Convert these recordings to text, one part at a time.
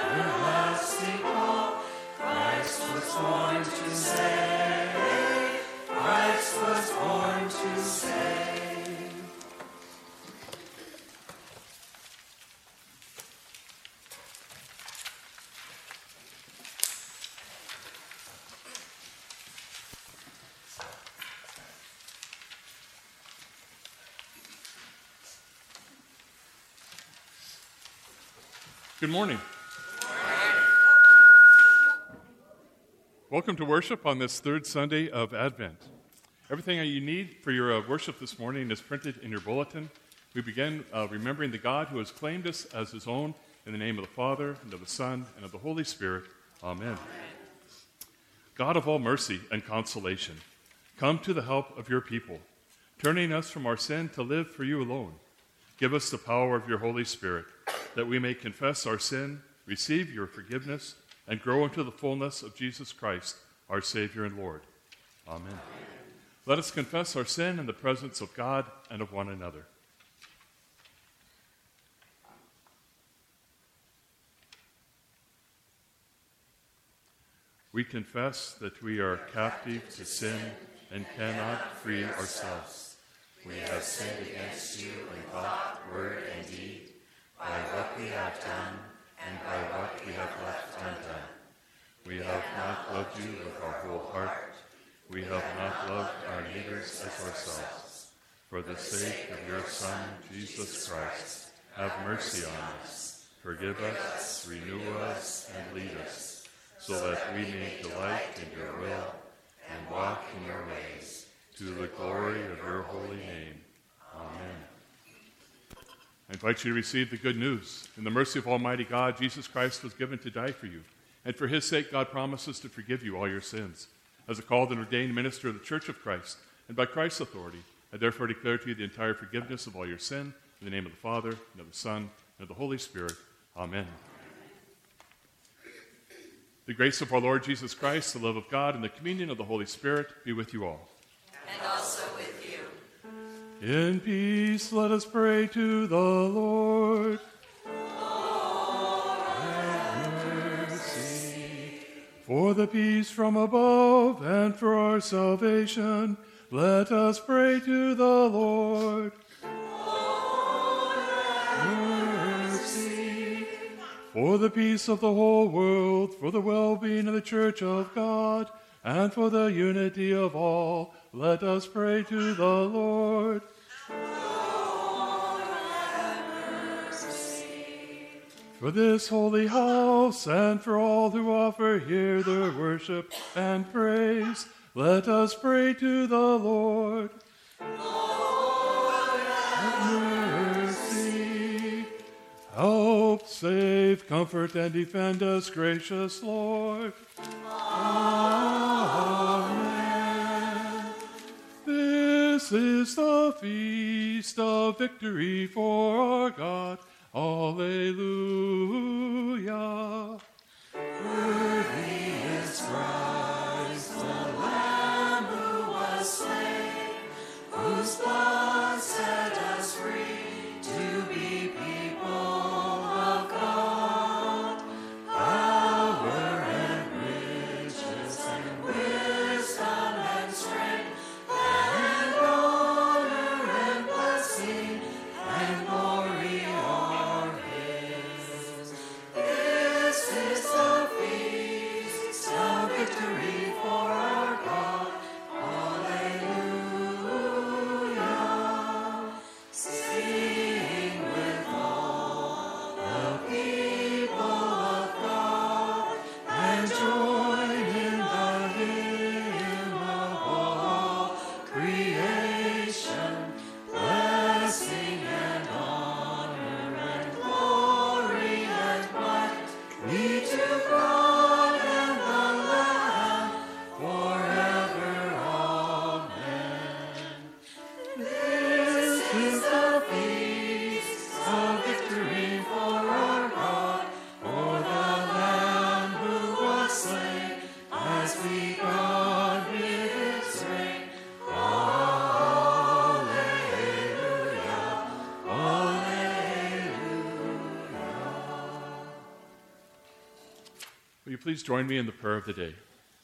everlasting hope. Christ was born to save. Christ was born to save. Good morning. Welcome to worship on this third Sunday of Advent. Everything that you need for your worship this morning is printed in your bulletin. We begin remembering the God who has claimed us as his own in the name of the Father, and of the Son, and of the Holy Spirit. Amen. God of all mercy and consolation, come to the help of your people, turning us from our sin to live for you alone. Give us the power of your Holy Spirit, that we may confess our sin, receive your forgiveness, and grow into the fullness of Jesus Christ, our Savior and Lord. Amen. Let us confess our sin in the presence of God and of one another. We confess that we are captive to sin and cannot free ourselves. We have sinned against you in thought, word, and deed, by what we have done, and by what we have left undone. We have not loved you with our whole heart. We have not loved our neighbors as ourselves. For the sake of your Son, Jesus Christ, have mercy on us. Forgive us, renew us, and lead us, so that we may delight in your will and walk in your ways, to the glory of your holy name. Amen. I invite you to receive the good news. In the mercy of Almighty God, Jesus Christ was given to die for you. And for his sake, God promises to forgive you all your sins. As a called and ordained minister of the Church of Christ, and by Christ's authority, I therefore declare to you the entire forgiveness of all your sin, in the name of the Father, and of the Son, and of the Holy Spirit. Amen. The grace of our Lord Jesus Christ, the love of God, and the communion of the Holy Spirit be with you all. And also with you. In peace, let us pray to the Lord. Lord, have mercy. For the peace from above and for our salvation, let us pray to the Lord. Lord, have mercy. For the peace of the whole world, for the well-being of the Church of God, and for the unity of all, let us pray to the Lord. Lord, have mercy. For this holy house, and for all who offer here their worship and praise, let us pray to the Lord. Lord, have Mercy. Help, save, comfort, and defend us, gracious Lord. Amen. This is the feast of victory for our God. Alleluia. Worthy is Christ, the Lamb who was slain, whose blood set us free to be people of God. Power and riches and wisdom and strength and honor and blessing and glory are His Will you please join me in the prayer of the day?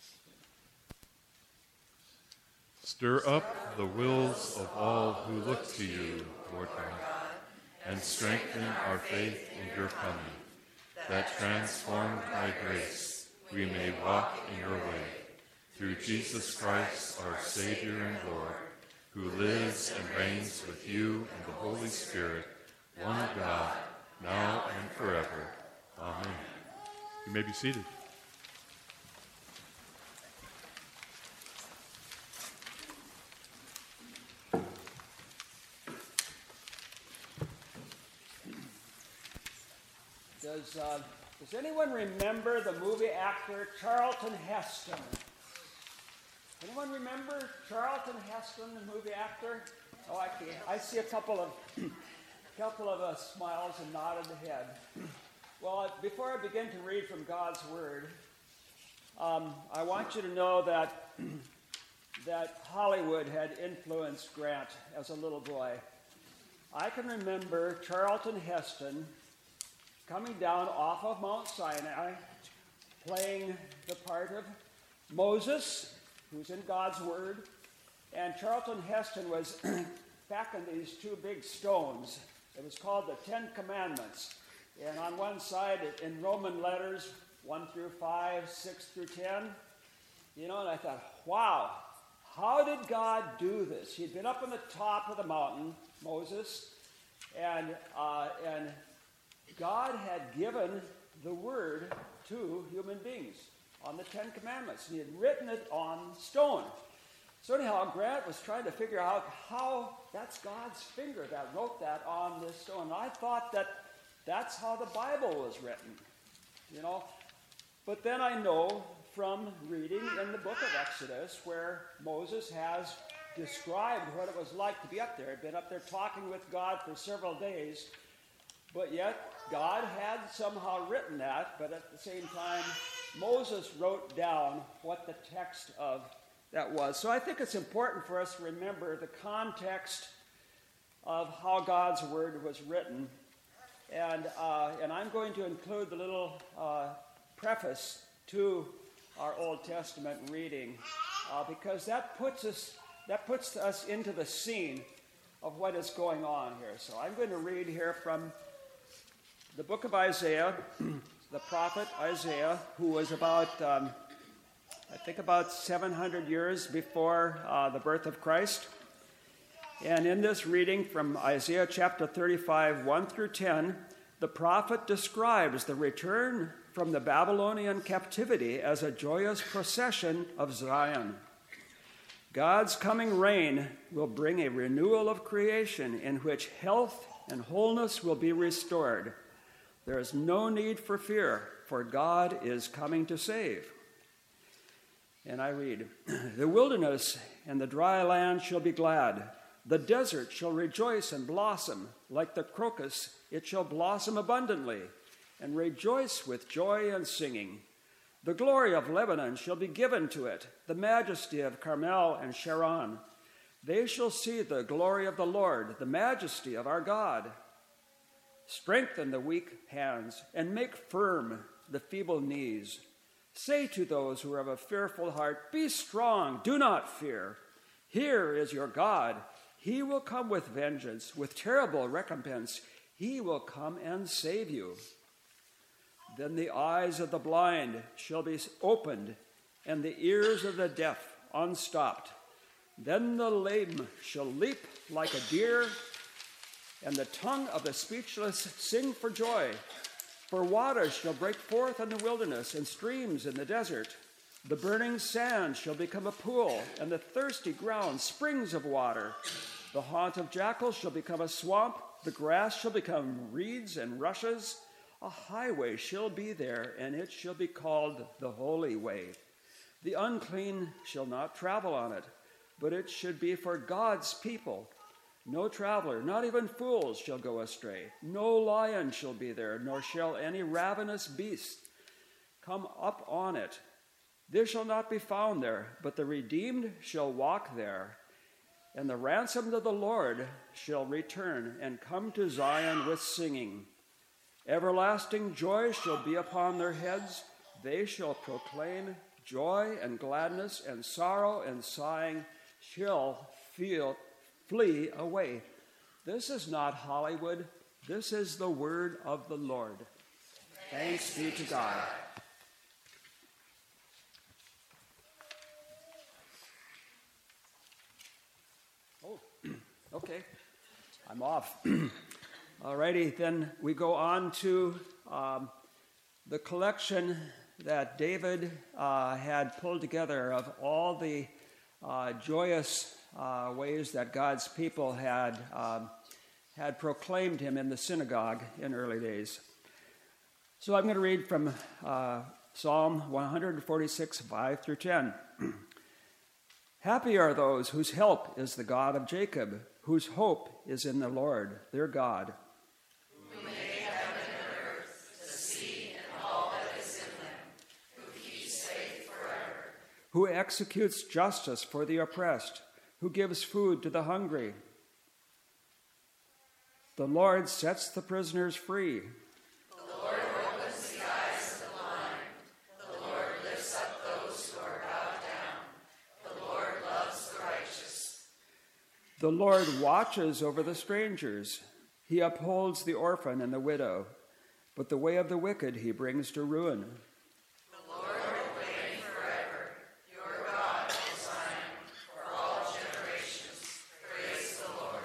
Stir up the wills of all who look to you, Lord God, and strengthen our faith in your coming, that transformed by grace we may walk in your way. Through Jesus Christ, our Savior and Lord, who lives and reigns with you and the Holy Spirit, one God, now and forever. Amen. You may be seated. Does anyone remember the movie actor Charlton Heston? Anyone remember Charlton Heston, the movie actor? Oh, I see a couple of smiles and nodded head. Well, before I begin to read from God's Word, I want you to know that Hollywood had influenced Grant as a little boy. I can remember Charlton Heston coming down off of Mount Sinai, playing the part of Moses, who's in God's Word. And Charlton Heston was packing these two big stones. It was called the Ten Commandments. And on one side, in Roman letters, 1 through 5, 6 through 10, and I thought, wow, how did God do this? He'd been up on the top of the mountain, Moses, and God had given the Word to human beings on the Ten Commandments. He had written it on stone. So anyhow, Grant was trying to figure out how that's God's finger that wrote that on this stone. I thought that's how the Bible was written, But then I know from reading in the book of Exodus where Moses has described what it was like to be up there. He'd been up there talking with God for several days, but yet God had somehow written that, but at the same time, Moses wrote down what the text of that was. So I think it's important for us to remember the context of how God's Word was written. And I'm going to include the little preface to our Old Testament reading because that puts us into the scene of what is going on here. So I'm going to read here from the book of Isaiah, the prophet Isaiah, who was about 700 years before the birth of Christ. And in this reading from Isaiah chapter 35, 1 through 10, the prophet describes the return from the Babylonian captivity as a joyous procession of Zion. God's coming reign will bring a renewal of creation in which health and wholeness will be restored. There is no need for fear, for God is coming to save. And I read, the wilderness and the dry land shall be glad. The desert shall rejoice and blossom. Like the crocus, it shall blossom abundantly and rejoice with joy and singing. The glory of Lebanon shall be given to it, the majesty of Carmel and Sharon. They shall see the glory of the Lord, the majesty of our God. Strengthen the weak hands and make firm the feeble knees. Say to those who have a fearful heart, be strong, do not fear. Here is your God. He will come with vengeance, with terrible recompense. He will come and save you. Then the eyes of the blind shall be opened, and the ears of the deaf unstopped. Then the lame shall leap like a deer, and the tongue of the speechless sing for joy. For waters shall break forth in the wilderness, and streams in the desert. The burning sand shall become a pool, and the thirsty ground springs of water. The haunt of jackals shall become a swamp. The grass shall become reeds and rushes. A highway shall be there, and it shall be called the Holy Way. The unclean shall not travel on it, but it should be for God's people. No traveler, not even fools, shall go astray. No lion shall be there, nor shall any ravenous beast come up on it. There shall not be found there, but the redeemed shall walk there. And the ransomed of the Lord shall return and come to Zion with singing. Everlasting joy shall be upon their heads. they shall proclaim joy and gladness, and sorrow and sighing shall flee away. This is not Hollywood. This is the word of the Lord. Thanks be to God. Oh, okay. I'm off. Alrighty, then we go on to the collection that David had pulled together of all the joyous ways that God's people had proclaimed him in the synagogue in early days. So I'm going to read from Psalm 146, 5 through 10. Happy are those whose help is the God of Jacob, whose hope is in the Lord, their God. Who made heaven and earth, the sea, and all that is in them, who keeps faith forever. Who executes justice for the oppressed, who gives food to the hungry. The Lord sets the prisoners free. The Lord opens the eyes of the blind. The Lord lifts up those who are bowed down. The Lord loves the righteous. The Lord watches over the strangers. He upholds the orphan and the widow, but the way of the wicked he brings to ruin. The Lord will reign forever. Your God, O Zion, for all generations. Praise the Lord.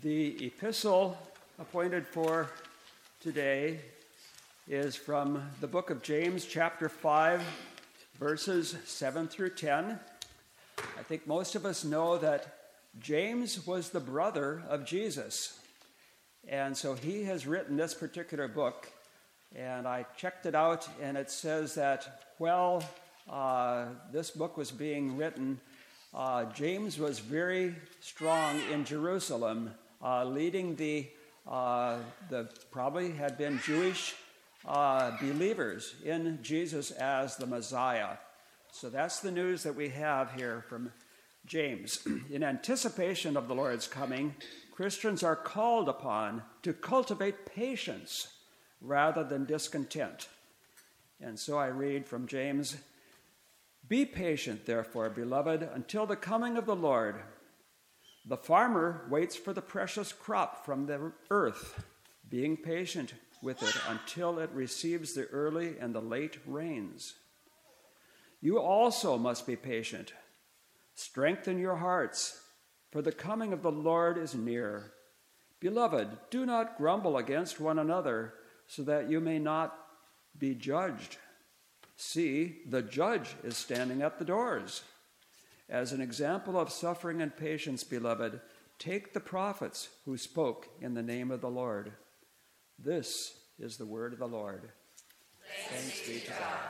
The epistle appointed for today is from the book of James, chapter 5, verses 7 through 10. I think most of us know that James was the brother of Jesus. And so he has written this particular book. And I checked it out, and it says that while this book was being written, James was very strong in Jerusalem, leading the probably had been Jewish believers in Jesus as the Messiah. So that's the news that we have here from James. In anticipation of the Lord's coming, Christians are called upon to cultivate patience rather than discontent. And so I read from James, "Be patient, therefore, beloved, until the coming of the Lord. The farmer waits for the precious crop from the earth, being patient with it until it receives the early and the late rains. You also must be patient. Strengthen your hearts, for the coming of the Lord is near. Beloved, do not grumble against one another, so that you may not be judged. See, the judge is standing at the doors. As an example of suffering and patience, beloved, take the prophets who spoke in the name of the Lord." This is the word of the Lord. Thanks be to God.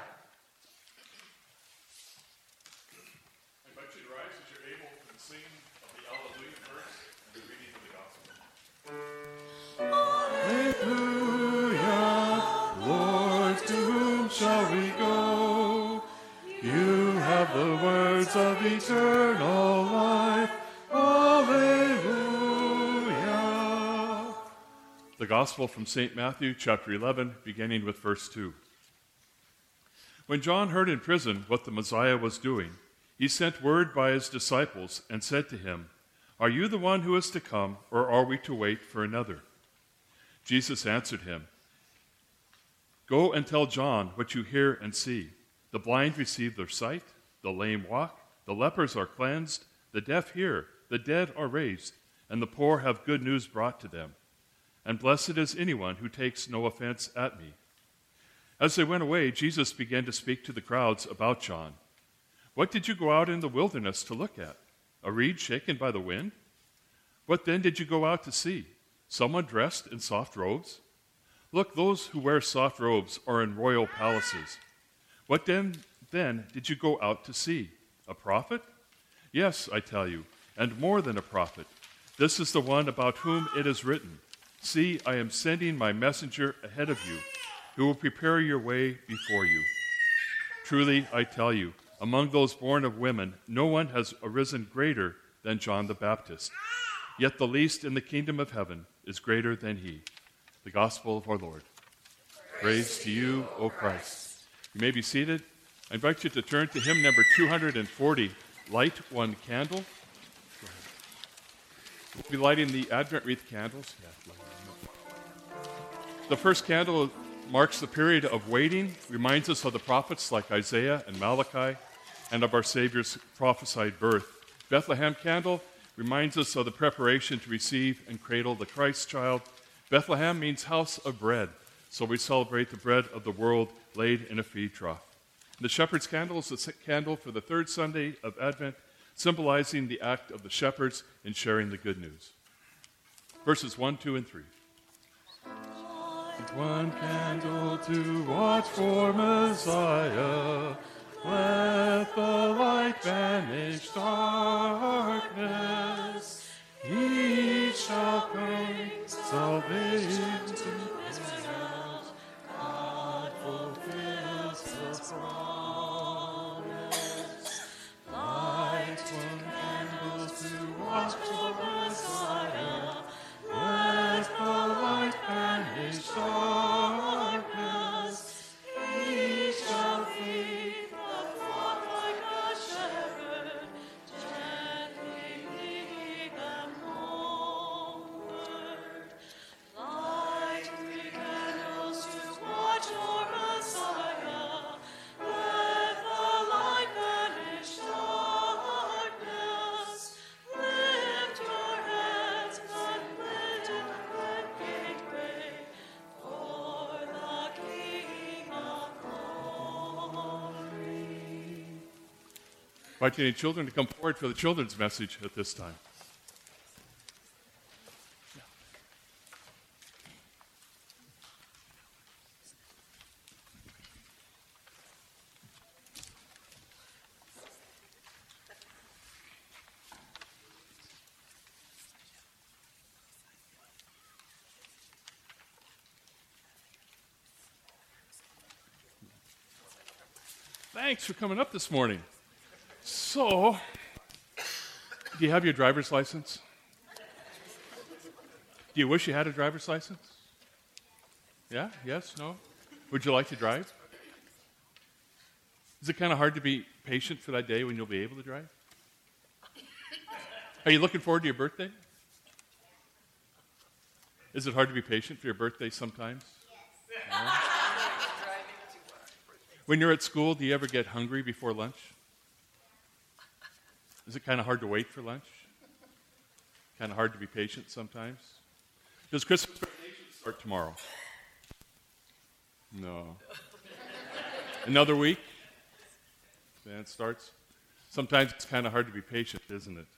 I invite you to rise as you're able for the singing of the Alleluia verse and the reading of the Gospel. Alleluia, Lord, to whom shall we go? You have the words of eternal life. Alleluia. The Gospel from St. Matthew, chapter 11, beginning with verse 2. When John heard in prison what the Messiah was doing, he sent word by his disciples and said to him, "Are you the one who is to come, or are we to wait for another?" Jesus answered him, "Go and tell John what you hear and see. The blind receive their sight, the lame walk, the lepers are cleansed, the deaf hear, the dead are raised, and the poor have good news brought to them. And blessed is anyone who takes no offense at me." As they went away, Jesus began to speak to the crowds about John. "What did you go out in the wilderness to look at? A reed shaken by the wind? What then did you go out to see? Someone dressed in soft robes? Look, those who wear soft robes are in royal palaces. What then did you go out to see? A prophet? Yes, I tell you, and more than a prophet. This is the one about whom it is written, 'See, I am sending my messenger ahead of you, who will prepare your way before you.' Truly, I tell you, among those born of women, no one has arisen greater than John the Baptist. Yet the least in the kingdom of heaven is greater than he." The Gospel of our Lord. Praise to you, O Christ. You may be seated. I invite you to turn to hymn number 240, "Light One Candle." We'll be lighting the Advent wreath candles. The first candle marks the period of waiting, reminds us of the prophets like Isaiah and Malachi, and of our Savior's prophesied birth. Bethlehem candle reminds us of the preparation to receive and cradle the Christ child. Bethlehem means house of bread, so we celebrate the bread of the world laid in a feed trough. The shepherd's candle is the candle for the third Sunday of Advent, symbolizing the act of the shepherds in sharing the good news. Verses 1, 2, and 3. One candle to watch for Messiah, let the light banish darkness. He shall bring salvation to Israel. God fulfills His promise. Light one candle to watch for Messiah, let the light banish darkness. He shall feed the flock like a shepherd, gently invite any children to come forward for the children's message at this time. Thanks for coming up this morning. So, do you have your driver's license? Do you wish you had a driver's license? Yeah? Yes? No? Would you like to drive? Is it kind of hard to be patient for that day when you'll be able to drive? Are you looking forward to your birthday? Is it hard to be patient for your birthday sometimes? Yes. Yeah? When you're at school, do you ever get hungry before lunch? Is it kind of hard to wait for lunch? Kind of hard to be patient sometimes? Does Christmas start tomorrow? No. Another week? Then it starts? Sometimes it's kind of hard to be patient, isn't it?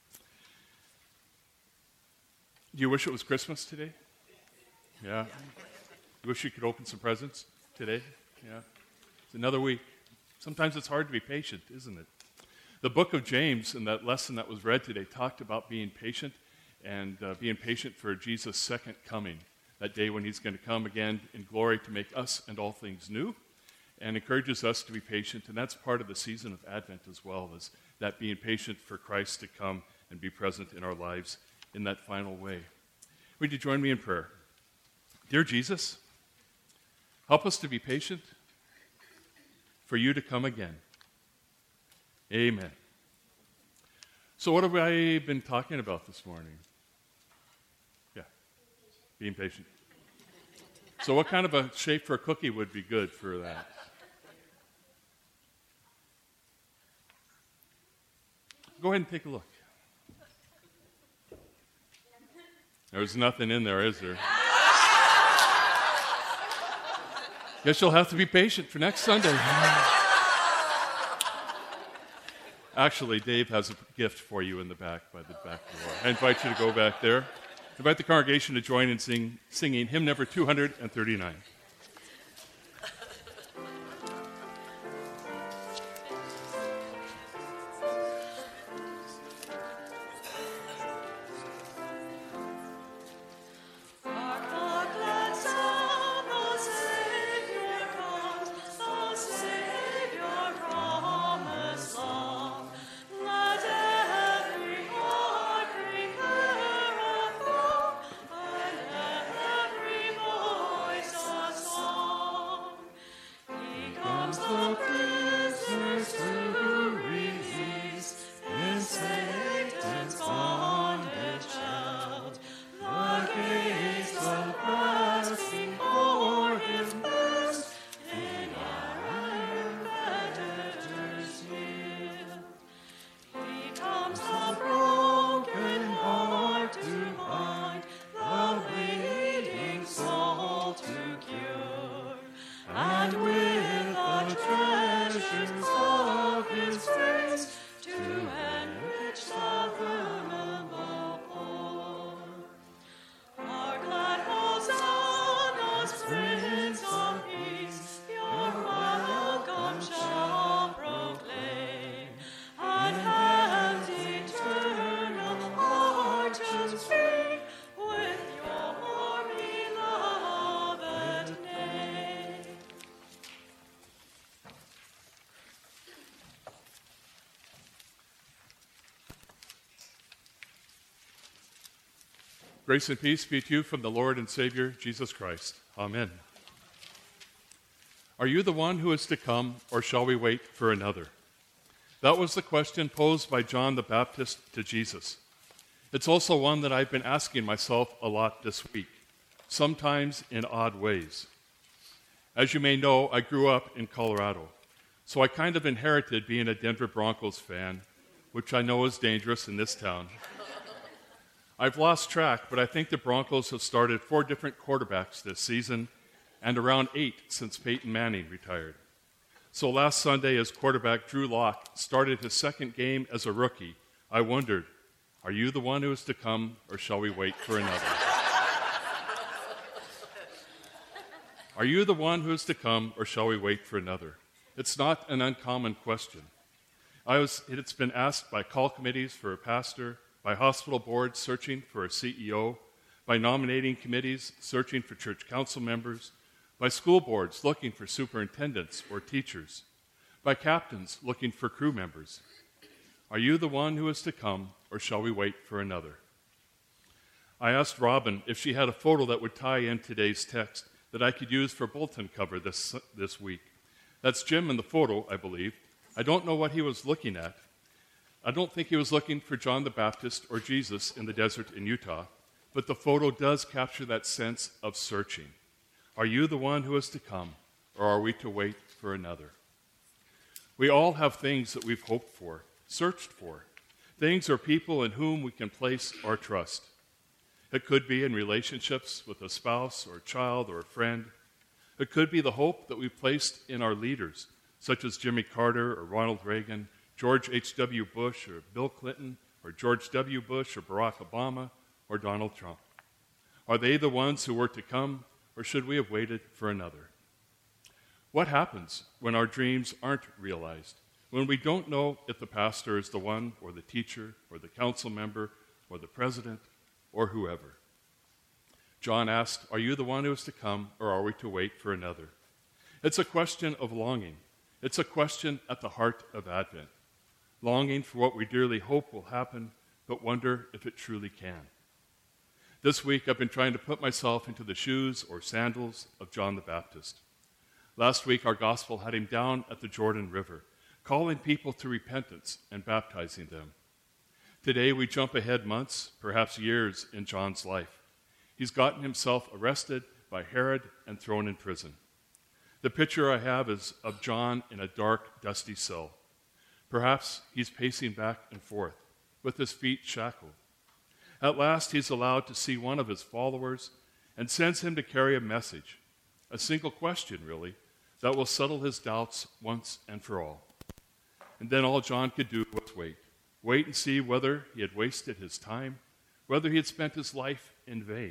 Do you wish it was Christmas today? Yeah. You wish you could open some presents today? Yeah. It's another week. Sometimes it's hard to be patient, isn't it? The book of James, in that lesson that was read today, talked about being patient and being patient for Jesus' second coming, that day when he's going to come again in glory to make us and all things new, and encourages us to be patient. And that's part of the season of Advent as well, is that being patient for Christ to come and be present in our lives in that final way. Would you join me in prayer? Dear Jesus, help us to be patient for you to come again. Amen. So what have I been talking about this morning? Yeah, being patient. So what kind of a shape for a cookie would be good for that? Go ahead and take a look. There's nothing in there, is there? Guess you'll have to be patient for next Sunday. Actually, Dave has a gift for you in the back, by the back door. I invite you to go back there. Invite the congregation to join in singing hymn number 239. Grace and peace be to you from the Lord and Savior, Jesus Christ. Amen. Are you the one who is to come, or shall we wait for another? That was the question posed by John the Baptist to Jesus. It's also one that I've been asking myself a lot this week, sometimes in odd ways. As you may know, I grew up in Colorado, so I kind of inherited being a Denver Broncos fan, which I know is dangerous in this town. I've lost track, but I think the Broncos have started 4 different quarterbacks this season and around 8 since Peyton Manning retired. So last Sunday, as quarterback Drew Lock started his second game as a rookie, I wondered, are you the one who is to come, or shall we wait for another? Are you the one who is to come, or shall we wait for another? It's not an uncommon question. It's been asked by call committees for a pastor, by hospital boards searching for a CEO, by nominating committees searching for church council members, by school boards looking for superintendents or teachers, by captains looking for crew members. Are you the one who is to come, or shall we wait for another? I asked Robin if she had a photo that would tie in today's text that I could use for bulletin cover this week. That's Jim in the photo, I believe. I don't know what he was looking at. I don't think he was looking for John the Baptist or Jesus in the desert in Utah, but the photo does capture that sense of searching. Are you the one who is to come, or are we to wait for another? We all have things that we've hoped for, searched for, things or people in whom we can place our trust. It could be in relationships with a spouse or a child or a friend. It could be the hope that we've placed in our leaders, such as Jimmy Carter or Ronald Reagan, George H.W. Bush or Bill Clinton, or George W. Bush or Barack Obama or Donald Trump. Are they the ones who were to come, or should we have waited for another? What happens when our dreams aren't realized? When we don't know if the pastor is the one, or the teacher, or the council member, or the president, or whoever? John asked, are you the one who is to come, or are we to wait for another? It's a question of longing. It's a question at the heart of Advent. Longing for what we dearly hope will happen, but wonder if it truly can. This week, I've been trying to put myself into the shoes or sandals of John the Baptist. Last week, our gospel had him down at the Jordan River, calling people to repentance and baptizing them. Today, we jump ahead months, perhaps years, in John's life. He's gotten himself arrested by Herod and thrown in prison. The picture I have is of John in a dark, dusty cell. Perhaps he's pacing back and forth, with his feet shackled. At last, he's allowed to see one of his followers and sends him to carry a message, a single question, really, that will settle his doubts once and for all. And then all John could do was wait and see whether he had wasted his time, whether he had spent his life in vain.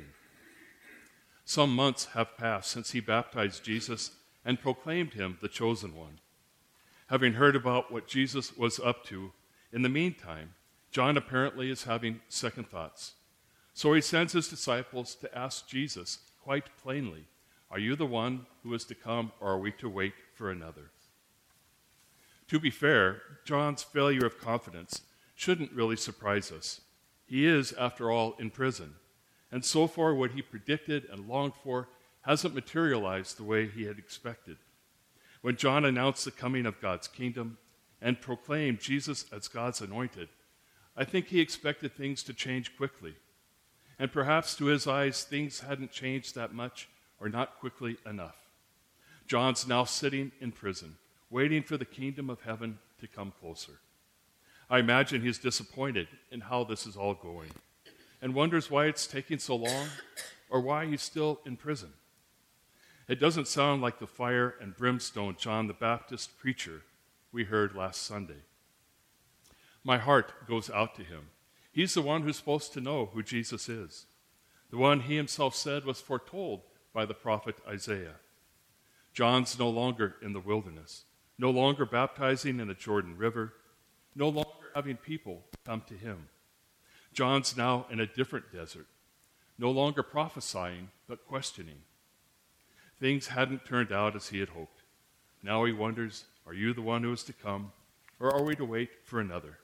Some months have passed since he baptized Jesus and proclaimed him the chosen one. Having heard about what Jesus was up to, in the meantime, John apparently is having second thoughts. So he sends his disciples to ask Jesus quite plainly, are you the one who is to come, or are we to wait for another? To be fair, John's failure of confidence shouldn't really surprise us. He is, after all, in prison, and so far what he predicted and longed for hasn't materialized the way he had expected. When John announced the coming of God's kingdom and proclaimed Jesus as God's anointed, I think he expected things to change quickly. And perhaps to his eyes, things hadn't changed that much or not quickly enough. John's now sitting in prison, waiting for the kingdom of heaven to come closer. I imagine he's disappointed in how this is all going and wonders why it's taking so long or why he's still in prison. It doesn't sound like the fire and brimstone John the Baptist preacher we heard last Sunday. My heart goes out to him. He's the one who's supposed to know who Jesus is, the one he himself said was foretold by the prophet Isaiah. John's no longer in the wilderness, no longer baptizing in the Jordan River, no longer having people come to him. John's now in a different desert, no longer prophesying, but questioning. Things hadn't turned out as he had hoped. Now he wonders, are you the one who is to come, or are we to wait for another?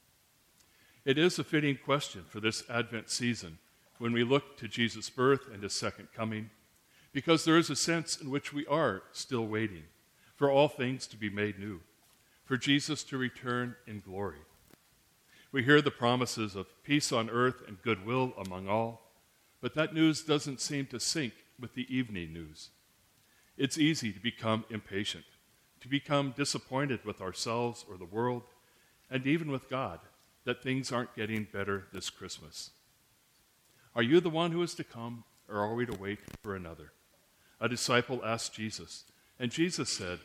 It is a fitting question for this Advent season when we look to Jesus' birth and his second coming, because there is a sense in which we are still waiting for all things to be made new, for Jesus to return in glory. We hear the promises of peace on earth and goodwill among all, but that news doesn't seem to sync with the evening news. It's easy to become impatient, to become disappointed with ourselves or the world, and even with God, that things aren't getting better this Christmas. Are you the one who is to come, or are we to wait for another? A disciple asked Jesus, and Jesus said,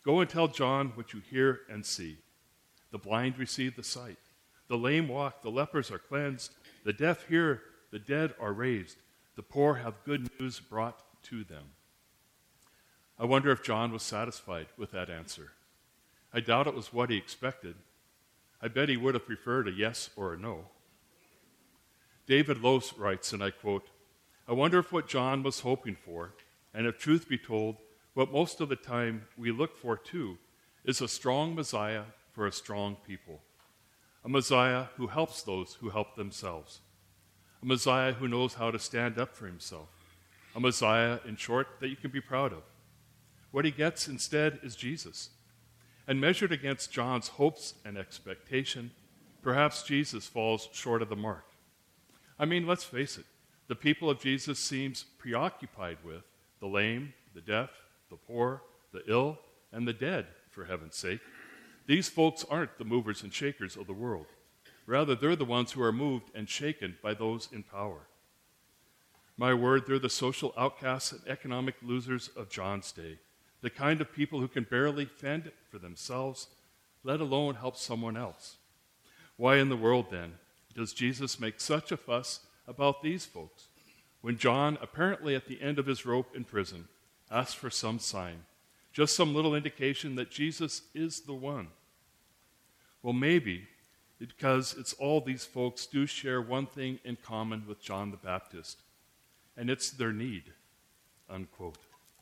Go and tell John what you hear and see. The blind receive the sight. The lame walk, the lepers are cleansed. The deaf hear, the dead are raised. The poor have good news brought to them. I wonder if John was satisfied with that answer. I doubt it was what he expected. I bet he would have preferred a yes or a no. David Lose writes, and I quote, "I wonder if what John was hoping for, and if truth be told, what most of the time we look for too, is a strong Messiah for a strong people. A Messiah who helps those who help themselves. A Messiah who knows how to stand up for himself. A Messiah, in short, that you can be proud of. What he gets instead is Jesus. And measured against John's hopes and expectation, perhaps Jesus falls short of the mark. I mean, let's face it, the people of Jesus seems preoccupied with the lame, the deaf, the poor, the ill, and the dead, for heaven's sake. These folks aren't the movers and shakers of the world. Rather, they're the ones who are moved and shaken by those in power. My word, they're the social outcasts and economic losers of John's day, the kind of people who can barely fend for themselves, let alone help someone else. Why in the world, then, does Jesus make such a fuss about these folks when John, apparently at the end of his rope in prison, asks for some sign, just some little indication that Jesus is the one? Well, maybe because it's all these folks do share one thing in common with John the Baptist, and it's their need, unquote.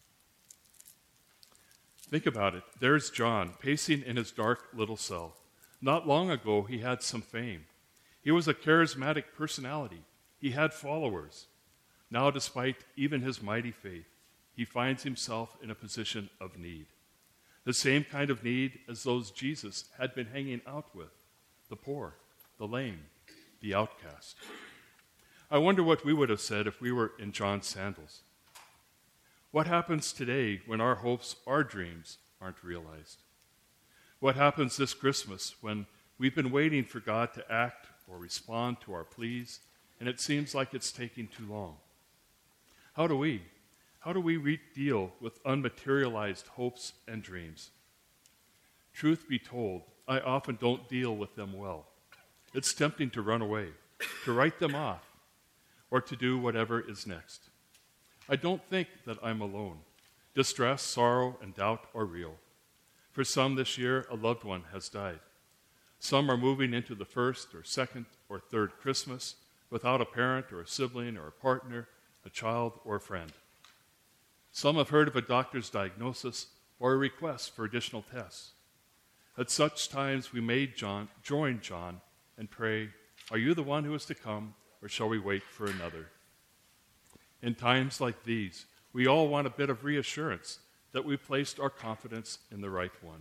Think about it. There's John, pacing in his dark little cell. Not long ago, he had some fame. He was a charismatic personality. He had followers. Now, despite even his mighty faith, he finds himself in a position of need. The same kind of need as those Jesus had been hanging out with, the poor, the lame, the outcast. I wonder what we would have said if we were in John's sandals. What happens today when our hopes, our dreams aren't realized? What happens this Christmas when we've been waiting for God to act or respond to our pleas, and it seems like it's taking too long? How do we deal with unmaterialized hopes and dreams? Truth be told, I often don't deal with them well. It's tempting to run away, to write them off, or to do whatever is next. I don't think that I'm alone. Distress, sorrow, and doubt are real. For some this year, a loved one has died. Some are moving into the first or second or third Christmas without a parent or a sibling or a partner, a child or a friend. Some have heard of a doctor's diagnosis or a request for additional tests. At such times, we may join John and pray, "Are you the one who is to come, or shall we wait for another?" In times like these, we all want a bit of reassurance that we've placed our confidence in the right one.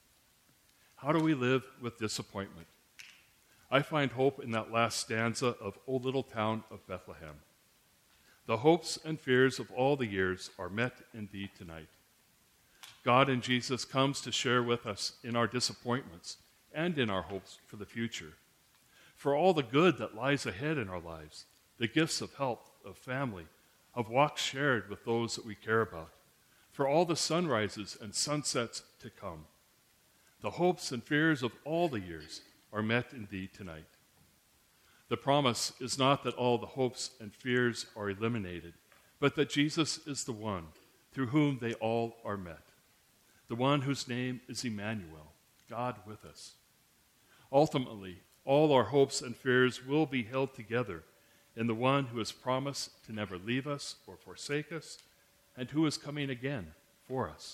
How do we live with disappointment? I find hope in that last stanza of O Little Town of Bethlehem. The hopes and fears of all the years are met in thee tonight. God in Jesus comes to share with us in our disappointments and in our hopes for the future, for all the good that lies ahead in our lives, the gifts of health, of family, of walks shared with those that we care about, for all the sunrises and sunsets to come. The hopes and fears of all the years are met in thee tonight. The promise is not that all the hopes and fears are eliminated, but that Jesus is the one through whom they all are met, the one whose name is Emmanuel, God with us. Ultimately, all our hopes and fears will be held together in the one who has promised to never leave us or forsake us, and who is coming again for us.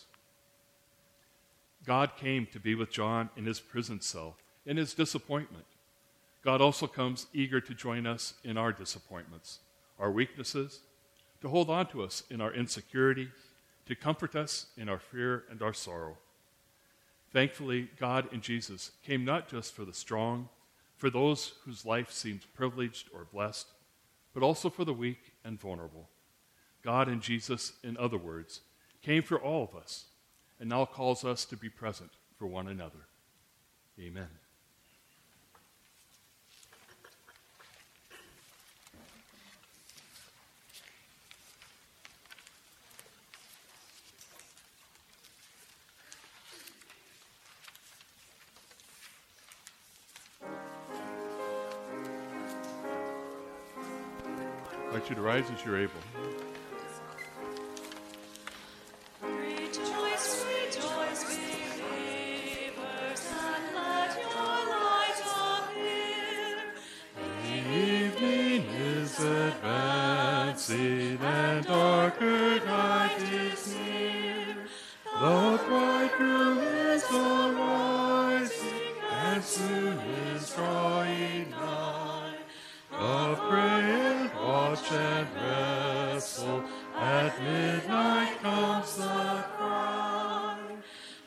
God came to be with John in his prison cell, in his disappointment. God also comes eager to join us in our disappointments, our weaknesses, to hold on to us in our insecurity, to comfort us in our fear and our sorrow. Thankfully, God in Jesus came not just for the strong, for those whose life seems privileged or blessed, but also for the weak and vulnerable. God in Jesus, in other words, came for all of us and now calls us to be present for one another. Amen. I'd like you to rise as you're able. Rejoice, rejoice, believers, and let your light appear. The evening is advancing, and darker night is near. The bridegroom is arising, and soon is drawing nigh. Of pray and watch and wrestle at midnight.